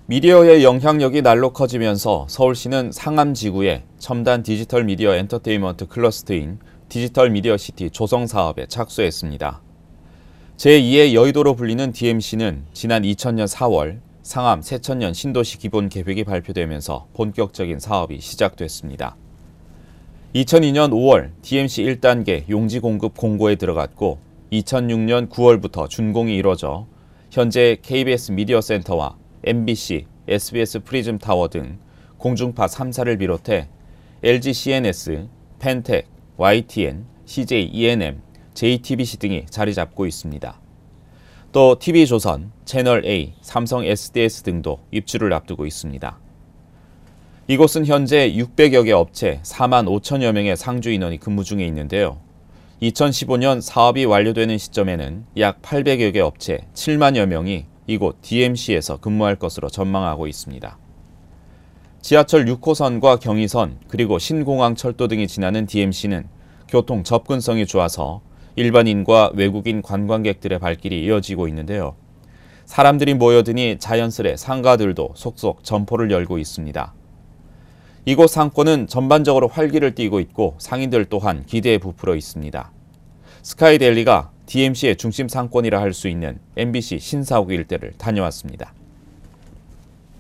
미디어의 영향력이 날로 커지면서 서울시는 상암 지구에 첨단 디지털 미디어 엔터테인먼트 클러스터인 디지털 미디어 시티 조성 사업에 착수했습니다. 제2의 여의도로 불리는 DMC는 지난 2000년 4월 상암 새천년 신도시 기본 계획이 발표되면서 본격적인 사업이 시작됐습니다. 2002년 5월 DMC 1단계 용지 공급 공고에 들어갔고 2006년 9월부터 준공이 이뤄져 현재 KBS 미디어 센터와 MBC, SBS 프리즘 타워 등 공중파 3사를 비롯해 LG CNS, 펜텍, YTN, CJ ENM, JTBC 등이 자리 잡고 있습니다. 또 TV조선, 채널A, 삼성 SDS 등도 입주를 앞두고 있습니다. 이곳은 현재 600여 개 업체 4만 5천여 명의 상주 인원이 근무 중에 있는데요. 2015년 사업이 완료되는 시점에는 약 800여 개 업체 7만여 명이 이곳 DMC에서 근무할 것으로 전망하고 있습니다. 지하철 6호선과 경의선 그리고 신공항철도 등이 지나는 DMC는 교통 접근성이 좋아서 일반인과 외국인 관광객들의 발길이 이어지고 있는데요. 사람들이 모여드니 자연스레 상가들도 속속 점포를 열고 있습니다. 이곳 상권은 전반적으로 활기를 띠고 있고 상인들 또한 기대에 부풀어 있습니다. 스카이데일리가 DMC의 중심 상권이라 할 수 있는 MBC 신사옥 일대를 다녀왔습니다.